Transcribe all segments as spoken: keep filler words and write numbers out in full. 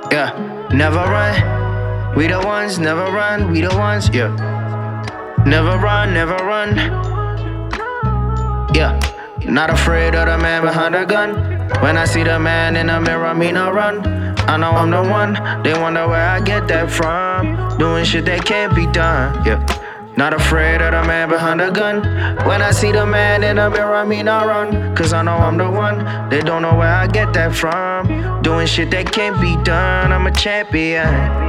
Yeah, never run. We the ones, never run. We the ones, yeah. Never run, never run. Yeah, not afraid of the man behind the gun. When I see the man in the mirror, me not run. I know I'm the one. They wonder where I get that from. Doing shit that can't be done. Yeah. Not afraid of the man behind the gun. When I see the man in the mirror, me not run. Cause I know I'm the one. They don't know where I get that from. Doing shit that can't be done. I'm a champion.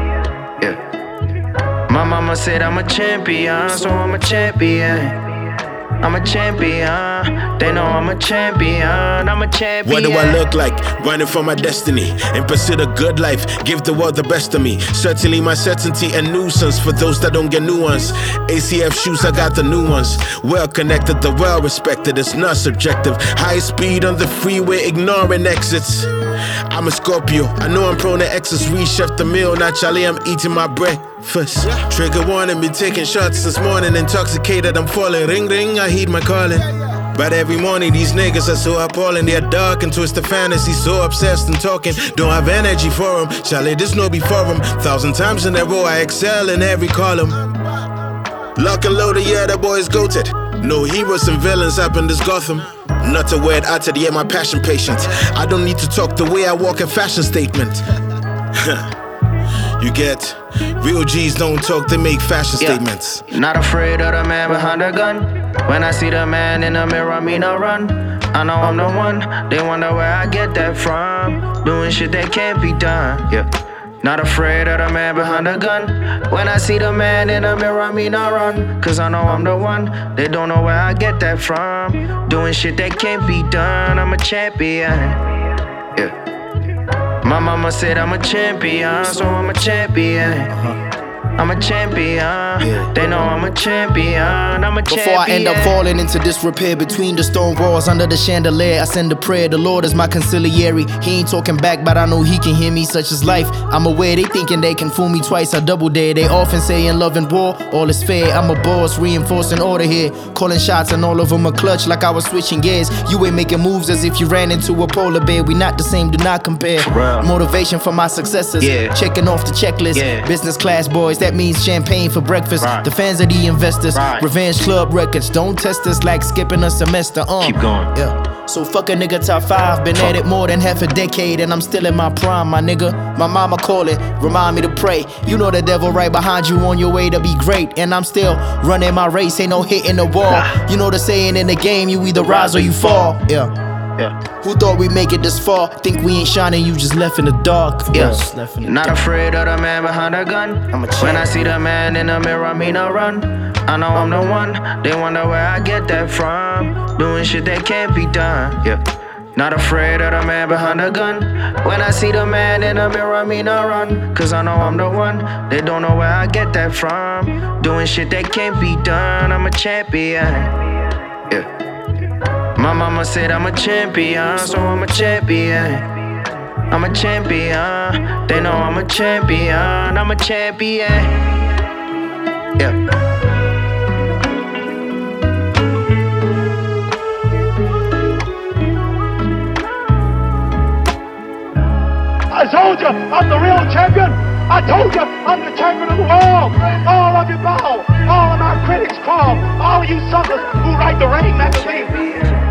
Yeah. My mama said I'm a champion, so I'm a champion. I'm a champion. They know I'm a champion. I'm a champion. What do I look like? Running for my destiny. In pursuit of good life. Give the world the best of me. Certainly my certainty and nuisance for those that don't get nuance. A C F shoes, I got the new ones. Well connected, the well respected. It's not subjective. High speed on the freeway, ignoring exits. I'm a Scorpio. I know I'm prone to excess. Rechef the meal. Naturally, I'm eating my breakfast. Trigger warning, been taking shots this morning. Intoxicated, I'm falling. Ring, ring, I heed my calling. But every morning these niggas are so appalling. They're dark and twisted fantasy, so obsessed and talking. Don't have energy for them. Charlie, this no before them. Thousand times in a row I excel in every column. Lock and loaded, yeah, the boy is goated. No heroes and villains up in this Gotham. Not to wear it out to the end, my passion patient. I don't need to talk the way I walk a fashion statement. You get, real G's don't talk, they make fashion yeah. statements. Not afraid of the man behind the gun. When I see the man in the mirror, me not run. I know I'm the one. They wonder where I get that from. Doing shit that can't be done. Yeah. Not afraid of the man behind the gun. When I see the man in the mirror, me not run. Cause I know I'm the one. They don't know where I get that from. Doing shit that can't be done. I'm a champion. Yeah. My mama said I'm a champion, so I'm a champion. Uh-huh. I'm a champion. Yeah. They know I'm a champion. I'm a champion. Before I end up falling into disrepair between the stone walls under the chandelier, I send a prayer. The Lord is my conciliary. He ain't talking back, but I know he can hear me. Such is life. I'm aware they thinking they can fool me twice. I double dare. They often say in love and war, all is fair. I'm a boss, reinforcing order here. Calling shots and all of them a clutch like I was switching gears. You ain't making moves as if you ran into a polar bear. We not the same, do not compare. Motivation for my successors. Yeah. Checking off the checklist. Yeah. Business class boys, that means champagne for breakfast. Right. The fans are the investors. Right. Revenge Club records. Don't test us like skipping a semester. Uh. Keep going. Yeah. So fuck a nigga top five. Been at it more than half a decade and I'm still in my prime, my nigga. My mama calling, remind me to pray. You know the devil right behind you on your way to be great. And I'm still running my race, ain't no hitting the wall. Nah. You know the saying in the game, you either rise or you fall. Yeah. Yeah. Who thought we'd make it this far? Think we ain't shining, you just left in the dark. Yeah. Left in the not dark. Afraid of the man behind the gun. I'm a when I see the man in the mirror, me not run. I know I'm the one. They wonder where I get that from. Doing shit that can't be done. Yeah. Not afraid of the man behind the gun. When I see the man in the mirror, me not run. Cause I know I'm the one. They don't know where I get that from. Doing shit that can't be done. I'm a champion. Yeah. My mama said I'm a champion, so I'm a champion. I'm a champion. They know I'm a champion. I'm a champion. Yeah. I told you I'm the real champion. I told you I'm the champion of the world. All of you bow. All of my critics crawl. All of you suckers who write the Rain magazine.